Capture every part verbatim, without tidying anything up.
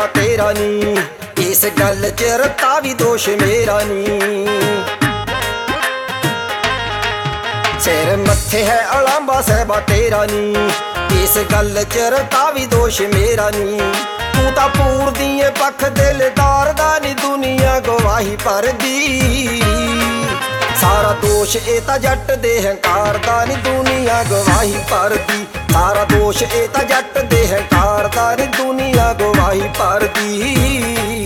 ਸਹਿਬਾ ਤੇਰਾ ਨੀ, ਇਸ ਗੱਲ ਚ ਰਤਾ ਵੀ ਦੋਸ਼ ਮੇਰਾ ਨੀ। ਸਿਰ ਮੱਥੇ ਹੈ ਅਲਾਂਬਾ ਸਹਿਬਾ ਤੇਰਾ ਨੀ, ਇਸ ਗੱਲ ਚ ਰਤਾ ਵੀ ਦੋਸ਼ ਮੇਰਾ ਨੀ। ਤੂੰ ਤਾਂ ਪੂਰਦੀ ਏ ਪੱਖ ਦਿਲਦਾਰ ਦਾ ਨੀ, ਦੁਨੀਆ ਗਵਾਹੀ ਭਰਦੀ। ਸਾਰਾ ਦੋਸ਼ ਇਹ ਤਾਂ ਜੱਟ ਦੇ ਹੰਕਾਰ ਦਾ ਨੀ, ਦੁਨੀਆ ਗਵਾਹੀ ਭਰਦੀ। ਸਾਰਾ ਦੋਸ਼ ਇਹ ਤਾਂ ਜੱਟ ਦੇ ਹੰਕਾਰ ਦਾ ਨੀ, ਦੁਨੀਆ ਗਵਾਹੀ ਭਰਦੀ।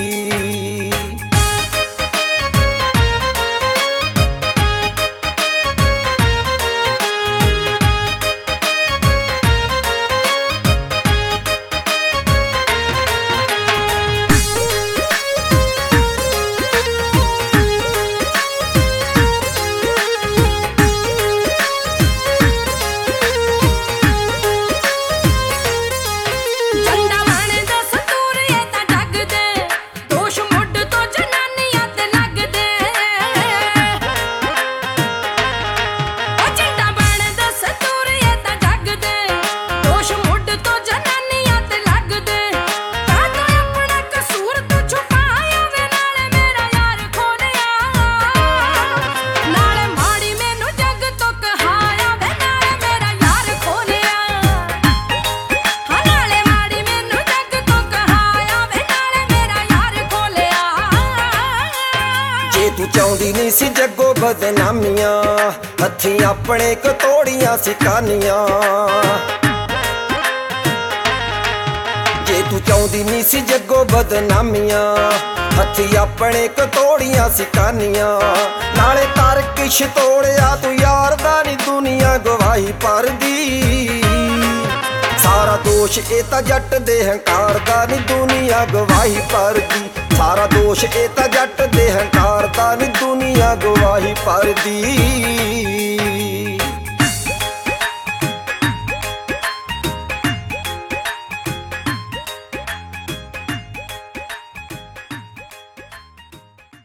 ਤੂੰ ਚਾਹੁੰਦੀ ਨੀ ਸੀ ਜੱਗੋ ਬਦਨਾਮੀਆਂ, ਹੱਥੀਂ ਆਪਣੇ ਕੋ ਤੋੜੀਆਂ ਸੀ ਕਾਨੀਆਂ। ਜੇ ਤੂੰ ਚਾਹੁੰਦੀ ਨੀ ਸੀ ਜੱਗੋ ਬਦਨਾਮੀਆਂ, ਹੱਥੀਂ ਆਪਣੇ ਕੋ ਤੋੜੀਆਂ ਸੀ ਕਾਨੀਆਂ। ਨਾਲੇ ਤਰਕਿਸ਼ ਤੋੜਿਆ ਤੂੰ ਯਾਰ ਦਾ ਨੀ, ਦੁਨੀਆ ਗਵਾਹੀ ਭਰਦੀ। ਸਾਰਾ ਦੋਸ਼ ਇਹ ਤਾਂ ਜੱਟ ਦੇ ਹੰਕਾਰ ਦਾ ਨੀ, ਦੁਨੀਆ ਗਵਾਹੀ ਭਰਦੀ। ਸਾਰਾ ਦੋਸ਼ ਇਹ ਤਾਂ ਜੱਟ ਦੇ ਹੰਕਾਰ ਦਾ ਨੀ, ਦੁਨੀਆ ਗਵਾਹੀ ਭਰਦੀ।